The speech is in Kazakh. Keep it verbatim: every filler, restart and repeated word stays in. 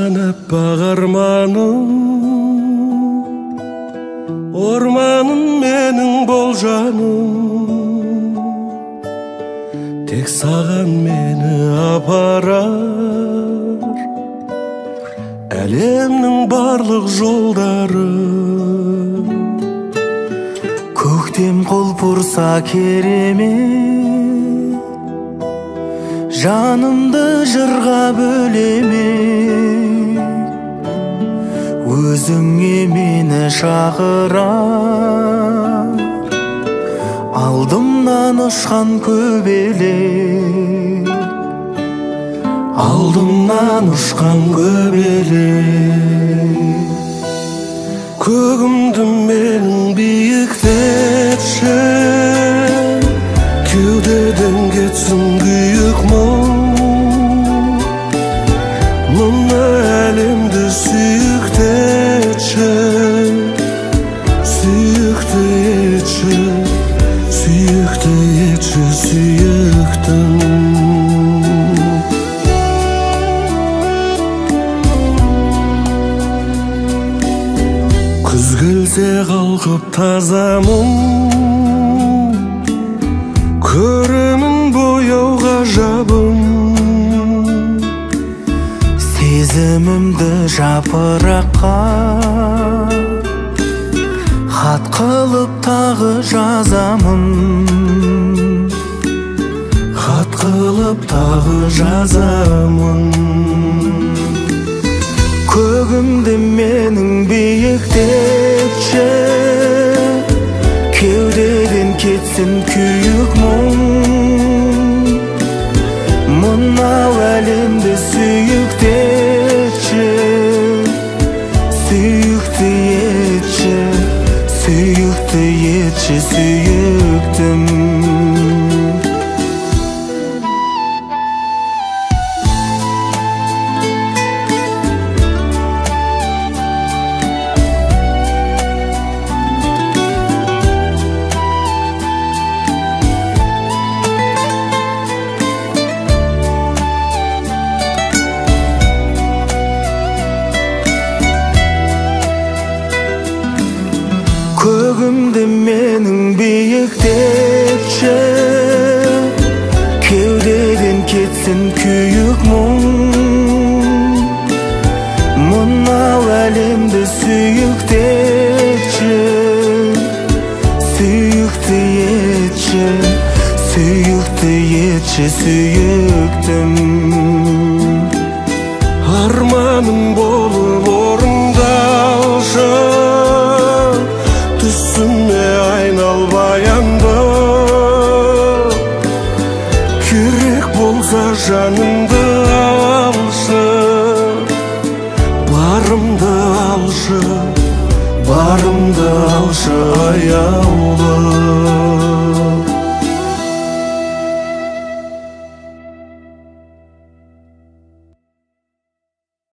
Ошқан аппақ арманым, орманым менің бол жаным, тек саған мені апарар әлемнің барлық жолдары. Көктем құлпырса керемет, жанымды жырға бөлемек, өзіңе мені шақырар алдымнан ұшқан көбелек, алдымнан ұшқан көбелек. Көгімді менің биіктетші, кеудеден кетсін күйік мұң, мына әлемді сүйіктетші, сүйікті етші, сүйікті етші, сүйіктім. Күз келсе қалқып тазамын, көремін бояу ғажабым, сезімімді жапыраққа хат қылып тағы жазамын, хат қылып тағы жазамын. Көгімді менің биіктетші, кеудеден кетсін күйік мұң, мынау әлемді сүйіктетші, сүйікті етші, сүйікті етші, сүйіктім. Көгімді менің биіктетші, кеудеден кетсін күйік мұң, мынау әлемді сүйіктетші, сүйікті етші, сүйікті етші, сүйіктім.